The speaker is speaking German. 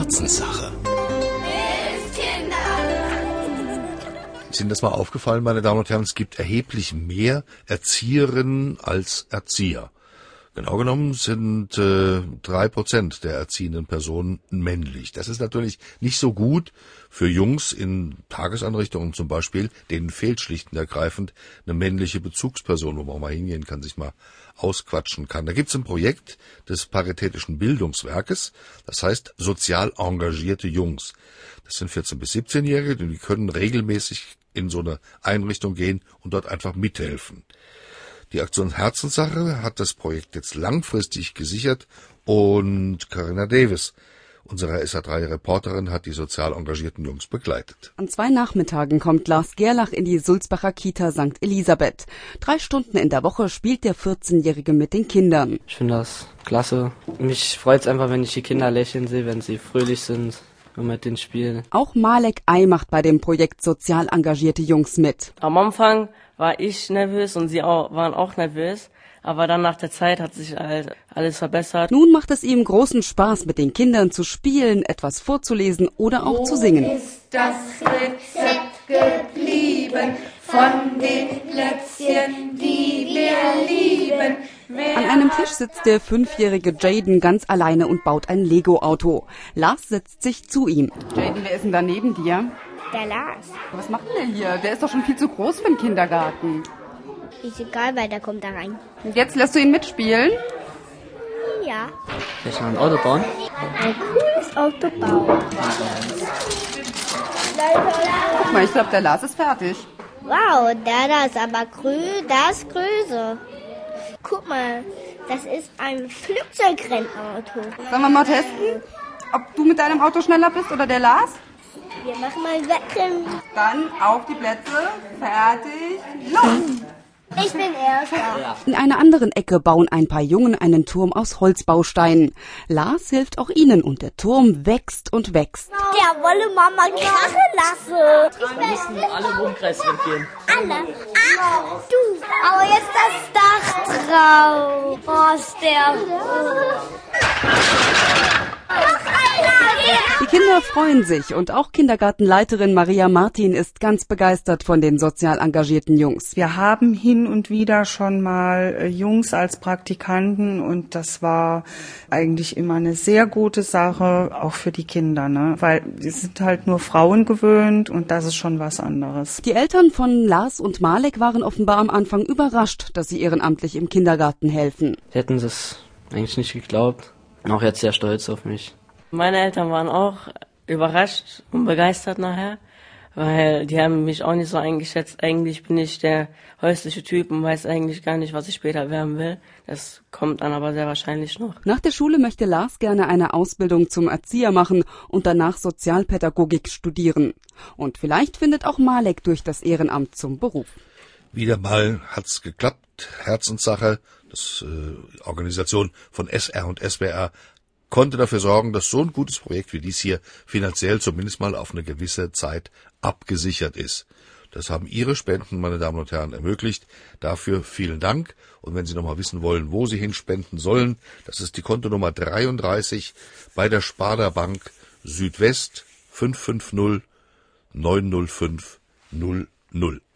Herzenssache. Ist Ihnen das mal aufgefallen, meine Damen und Herren? Es gibt erheblich mehr Erzieherinnen als Erzieher. Genau genommen sind 3% der erziehenden Personen männlich. Das ist natürlich nicht so gut für Jungs in Tageseinrichtungen zum Beispiel. Denen fehlt schlicht und ergreifend eine männliche Bezugsperson, wo man mal hingehen kann, sich mal ausquatschen kann. Da gibt es ein Projekt des Paritätischen Bildungswerkes, das heißt sozial engagierte Jungs. Das sind 14- bis 17-Jährige, die können regelmäßig in so eine Einrichtung gehen und dort einfach mithelfen. Die Aktion Herzenssache hat das Projekt jetzt langfristig gesichert und Carina Davis, unsere SA3-Reporterin, hat die sozial engagierten Jungs begleitet. An 2 Nachmittagen kommt Lars Gerlach in die Sulzbacher Kita St. Elisabeth. 3 Stunden in der Woche spielt der 14-Jährige mit den Kindern. Ich finde das klasse. Mich freut es einfach, wenn ich die Kinder lächeln sehe, wenn sie fröhlich sind und mit denen spielen. Auch Malek Ay macht bei dem Projekt sozial engagierte Jungs mit. Am Anfang war ich nervös und sie waren auch nervös, aber dann nach der Zeit hat sich halt alles verbessert. Nun macht es ihm großen Spaß, mit den Kindern zu spielen, etwas vorzulesen oder auch zu singen. Wo ist das Rezept geblieben von den Plätzchen, die wir lieben? An einem Tisch sitzt der 5-jährige Jaden ganz alleine und baut ein Lego-Auto. Lars setzt sich zu ihm. Jaden, wer ist denn da neben dir? Der Lars. Was macht denn der hier? Der ist doch schon viel zu groß für den Kindergarten. Ist egal, weil der kommt da rein. Und jetzt lässt du ihn mitspielen? Ja. Soll ich mal ein Auto bauen? Ein cooles Auto bauen. Guck mal, ich glaube, der Lars ist fertig. Wow, der ist aber grün, das ist größer. Guck mal, das ist ein Flugzeugrennauto. Sollen wir mal testen, ob du mit deinem Auto schneller bist oder der Lars? Wir machen mal Wettrennen. Dann auf die Plätze, fertig, los! Ich bin Erster. In einer anderen Ecke bauen ein paar Jungen einen Turm aus Holzbausteinen. Lars hilft auch ihnen und der Turm wächst und wächst. Der wolle Mama krachen lassen. Wir müssen alle im Umkreis gehen. Alle. Ach, du. Aber jetzt das Dach drauf. Oh, ist der. Die Kinder freuen sich und auch Kindergartenleiterin Maria Martin ist ganz begeistert von den sozial engagierten Jungs. Wir haben hin und wieder schon mal Jungs als Praktikanten und das war eigentlich immer eine sehr gute Sache, auch für die Kinder, ne? Weil die sind halt nur Frauen gewöhnt und das ist schon was anderes. Die Eltern von Lars und Malek waren offenbar am Anfang überrascht, dass sie ehrenamtlich im Kindergarten helfen. Sie hätten es eigentlich nicht geglaubt. Auch jetzt sehr stolz auf mich. Meine Eltern waren auch überrascht und begeistert nachher, weil die haben mich auch nicht so eingeschätzt. Eigentlich bin ich der häusliche Typ und weiß eigentlich gar nicht, was ich später werden will. Das kommt dann aber sehr wahrscheinlich noch. Nach der Schule möchte Lars gerne eine Ausbildung zum Erzieher machen und danach Sozialpädagogik studieren. Und vielleicht findet auch Malek durch das Ehrenamt zum Beruf. Wieder mal hat's geklappt. Herzenssache, das Organisation von SR und SWR, konnte dafür sorgen, dass so ein gutes Projekt wie dies hier finanziell zumindest mal auf eine gewisse Zeit abgesichert ist. Das haben Ihre Spenden, meine Damen und Herren, ermöglicht. Dafür vielen Dank. Und wenn Sie noch mal wissen wollen, wo Sie hinspenden sollen, das ist die Kontonummer 33 bei der Sparda Bank Südwest 550 905 00.